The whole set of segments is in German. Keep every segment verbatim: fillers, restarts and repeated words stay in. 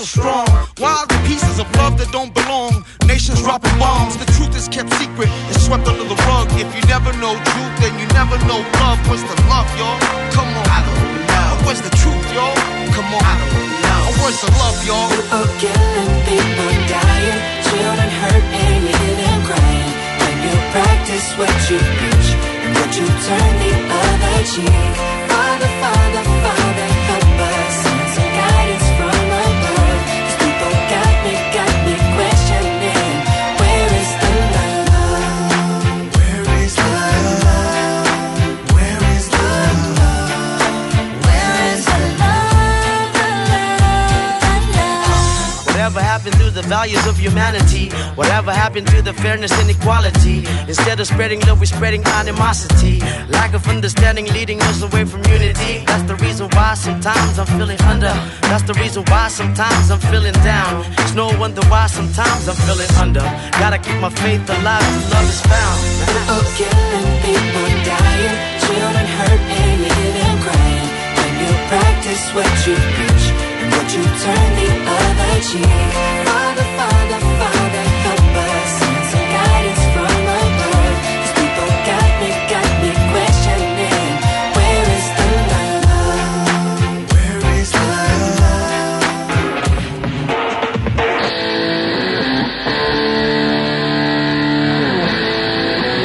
so strong? Why are the pieces of love that don't belong? Nations dropping bombs, the truth is kept secret, it's swept under the rug. If you never know truth, then you never know love. Where's the love, y'all? Come on. I don't know. Where's the truth, y'all? Come on. I don't know. Where's the love, y'all? People killing, people dying, children hurt and even crying. When you practice what you preach, and what you turn the other cheek. Father, Father, Father, help us. Send some guidance from above. These people got me, got me questioning. Where is the love? Where is the love? Where is the love? Where is the love? The love, the love. Whatever happened to the values of humanity? Whatever happened to the fairness and equality? Instead of spreading love, we're spreading animosity. Lack of understanding leading us away from unity. That's the reason why sometimes I'm feeling under. That's the reason why sometimes I'm feeling down. It's no wonder why sometimes I'm feeling under. Gotta keep my faith alive till love is found. People killing, people dying, children hurt and even crying. When you practice what you preach, and what you turn the other cheek. Father, Father, Father, help us. Send some guidance from above. These people got me, got me questioning. Where is the love? Where is the love?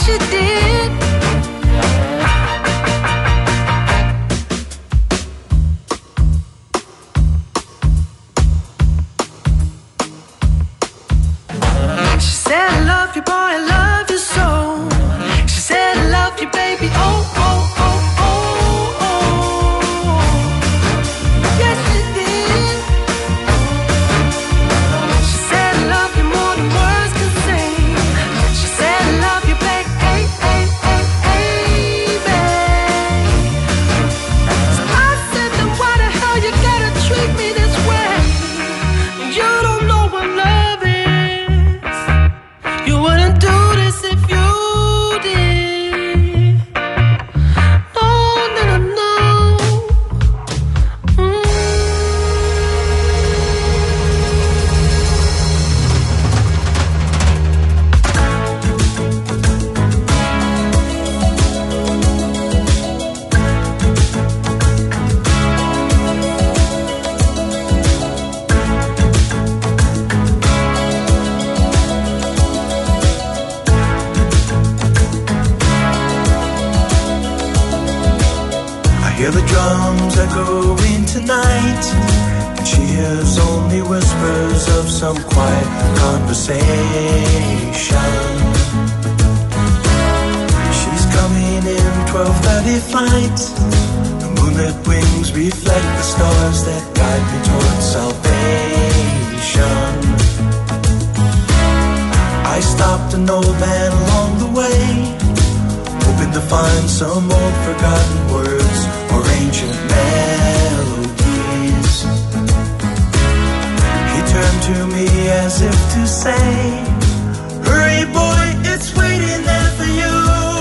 she did. She said, I love you, boy, I love you so. She said, I love you, baby, oh, oh, oh, oh, oh. Yes, she did. She said, I love you more than words can say. She said, I love you, baby, hey, hey, hey, hey, babe. So I said, then why the hell you gotta treat me this way? You don't know what love is. You wouldn't do this if you did. No, no, no, no. Mm. I hear the drums echoing tonight, and she hears only whispers of some quiet conversation. She's coming in twelve thirty flight. The moonlit wings reflect the stars that guide me towards salvation. I stopped an old man along the way, hoping to find some old forgotten words or ancient melodies. He turned to me as if to say, hurry boy, it's waiting there for you.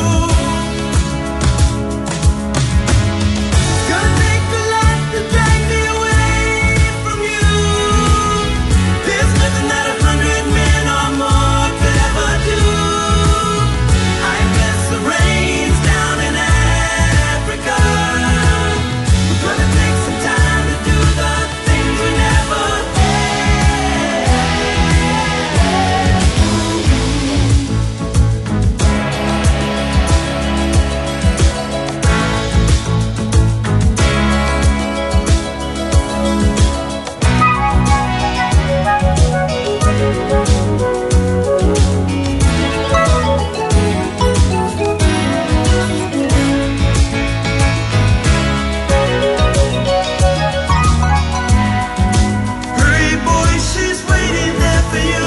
Gonna take a lot to drag me away from you. There's nothing that a hundred men or more could ever do. I guess the rain's down in Africa. We're gonna take some time to do the things we never did. Hurry boy, she's waiting there for you.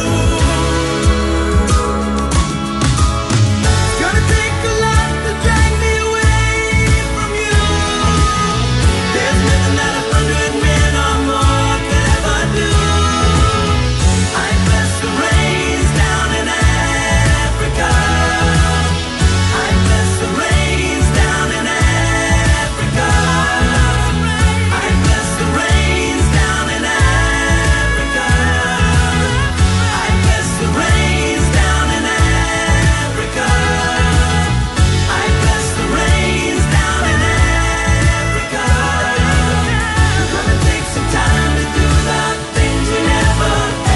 Gonna take a lot to drag me away from you. There's nothing that a hundred men or more could ever do. I guess the rain's down in Africa. I guess the rain's down in Africa. I guess the rain's down in Africa. I guess the rain's down in Africa. I guess the rain's down in Africa. We're gonna take some time to do the things we never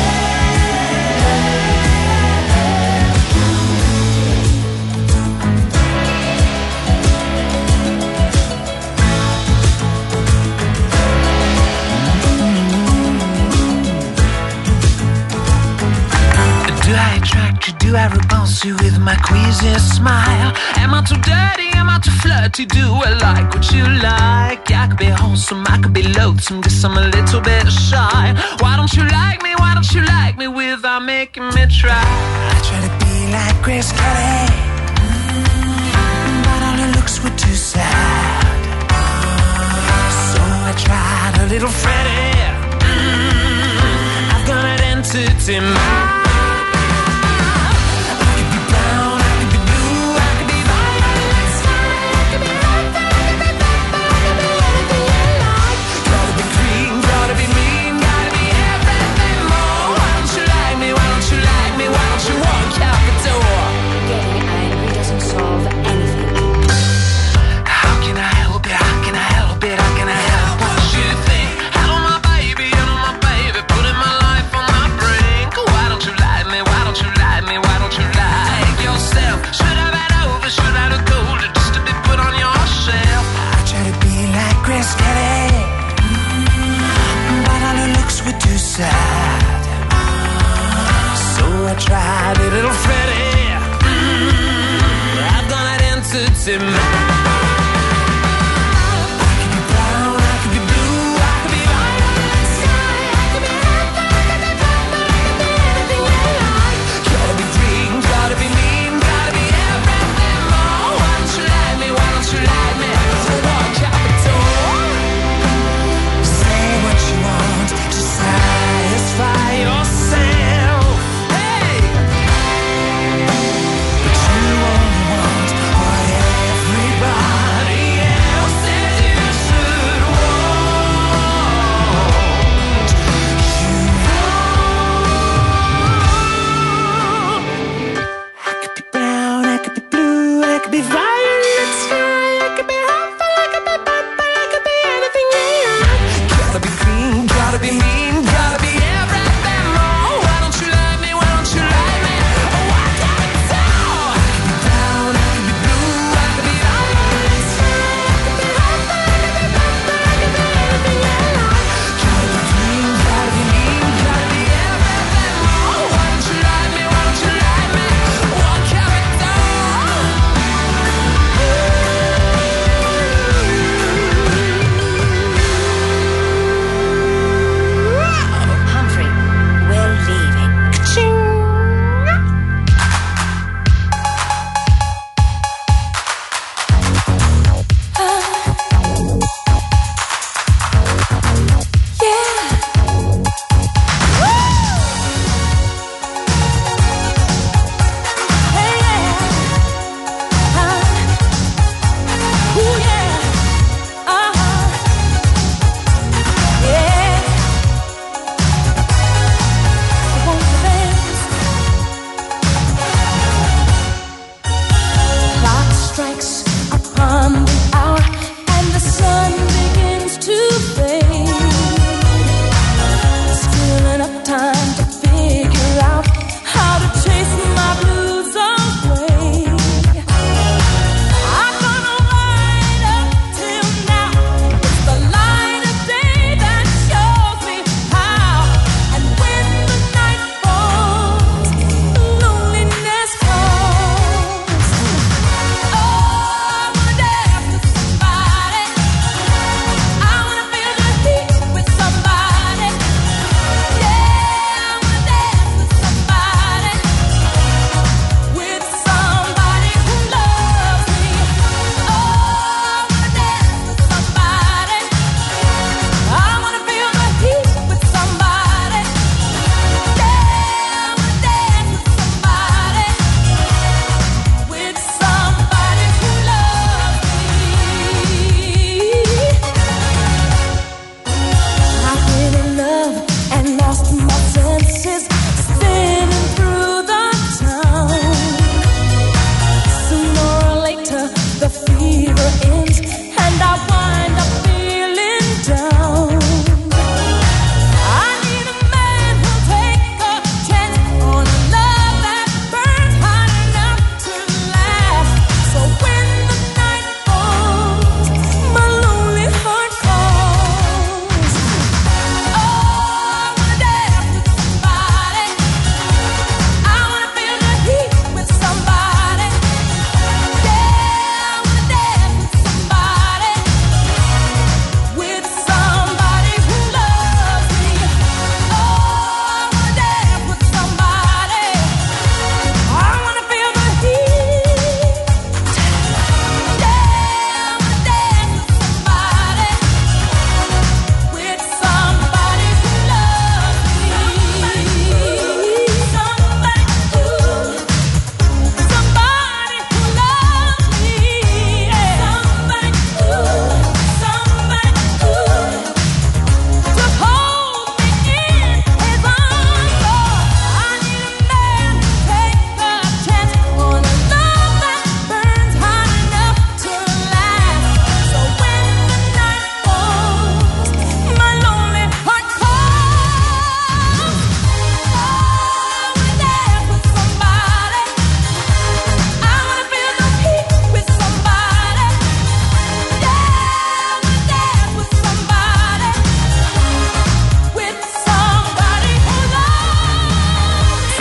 Do I attract you? Do I repulse you with my queasy smile? Am I too dirty? Am I too flirty? Do I like what you like? I could be wholesome, I could be loathsome, guess I'm a little bit shy. Why don't you like me? Why don't you like me without making me try? I try to be like Grace Kelly, mm, but all her looks were too sad. So I tried a little Freddie. Mm, I've got an entity mind. Why don't in mine. I could be brown, I could be blue, I could be right on the sky. I could be happy, I could be purple, I could be anything you like. Gotta be green, gotta be mean, gotta be everything more. Why don't you like me, why don't you like me? So walk out the door. Say what you want to satisfy yourself. Hey! But you only want what everybody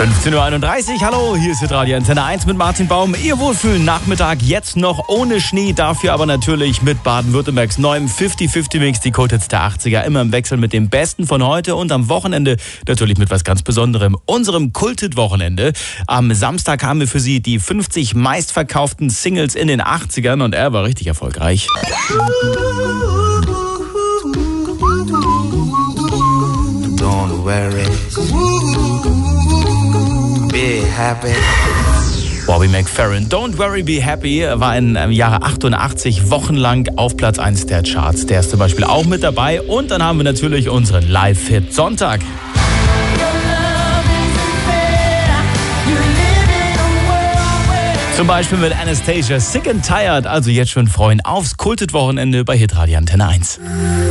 fünfzehn Uhr einunddreißig, hallo, hier ist Radio Antenne eins mit Martin Baum. Ihr Wohlfühlen Nachmittag jetzt noch ohne Schnee, dafür aber natürlich mit Baden-Württembergs neuem fünfzig fünfzig Mix, die Kulthits der achtziger, immer im Wechsel mit dem Besten von heute und am Wochenende natürlich mit was ganz Besonderem, unserem Kulthit-Wochenende. Am Samstag haben wir für Sie die fünfzig meistverkauften Singles in den achtzigern und er war richtig erfolgreich. Don't worry, be happy. Bobby McFerrin, Don't Worry, Be Happy, war im Jahre achtundachtzig wochenlang auf Platz eins der Charts. Der ist zum Beispiel auch mit dabei. Und dann haben wir natürlich unseren Live-Hit Sonntag. Zum Beispiel mit Anastasia, Sick and Tired. Also jetzt schon freuen aufs Kulthit-Wochenende bei Hitradio Antenne eins.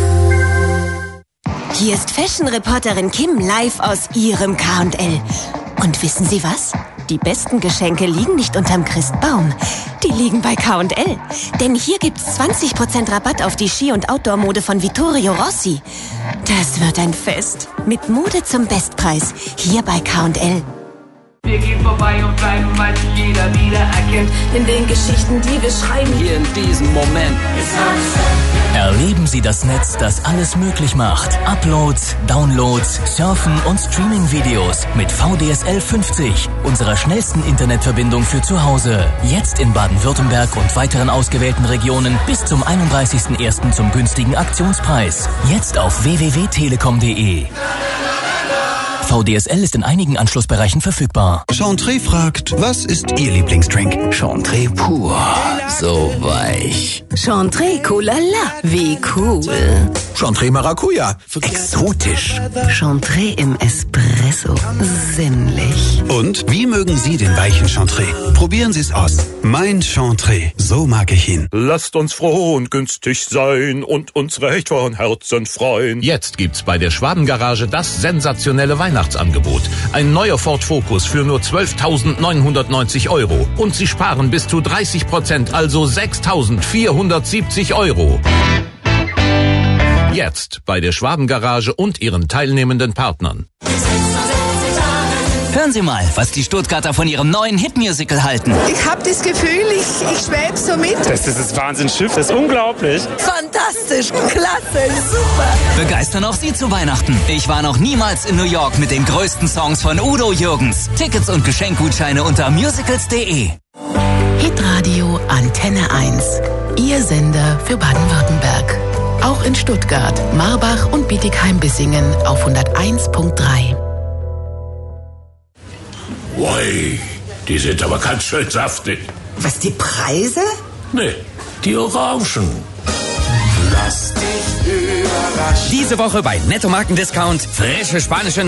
Hier ist Fashion-Reporterin Kim live aus ihrem K und L. Und wissen Sie was? Die besten Geschenke liegen nicht unterm Christbaum. Die liegen bei K und L. Denn hier gibt's zwanzig Prozent Rabatt auf die Ski- und Outdoor-Mode von Vittorio Rossi. Das wird ein Fest. Mit Mode zum Bestpreis. Hier bei K und L. Wir gehen vorbei und bleiben, weil sich jeder wieder erkennt. In den Geschichten, die wir schreiben. Hier in diesem Moment. Erleben Sie das Netz, das alles möglich macht. Uploads, Downloads, Surfen und Streaming-Videos mit V D S L fünfzig, unserer schnellsten Internetverbindung für zu Hause. Jetzt in Baden-Württemberg und weiteren ausgewählten Regionen bis zum einunddreißigsten ersten zum günstigen Aktionspreis. Jetzt auf w w w punkt telekom punkt de. V D S L ist in einigen Anschlussbereichen verfügbar. Chantre fragt, was ist Ihr Lieblingsdrink? Chantre pur, so weich. Chantre Cola, wie cool. Chantre Maracuja, exotisch. Chantre im Espresso, sinnlich. Und wie mögen Sie den weichen Chantre? Probieren Sie es aus. Mein Chantre, so mag ich ihn. Lasst uns froh und günstig sein und uns recht von Herzen freuen. Jetzt gibt's bei der Schwabengarage das sensationelle Weihnachtsangebot. Ein neuer Ford Focus für nur zwölftausendneunhundertneunzig Euro. Und Sie sparen bis zu dreißig Prozent, also sechstausendvierhundertsiebzig Euro. Jetzt bei der Schwabengarage und ihren teilnehmenden Partnern. Hören Sie mal, was die Stuttgarter von ihrem neuen Hitmusical halten. Ich habe das Gefühl, ich, ich schwebe so mit. Das ist das Wahnsinnsschiff, das ist unglaublich. Fantastisch, klasse, super. Begeistern auch Sie zu Weihnachten. Ich war noch niemals in New York mit den größten Songs von Udo Jürgens. Tickets und Geschenkgutscheine unter musicals punkt de. Hitradio Antenne eins. Ihr Sender für Baden-Württemberg. Auch in Stuttgart, Marbach und Bietigheim-Bissingen auf hunderteins Punkt drei. Ui, die sind aber ganz schön saftig. Was, die Preise? Nee, die Orangen. Lass dich überraschen. Diese Woche bei Netto Marken Discount frische spanische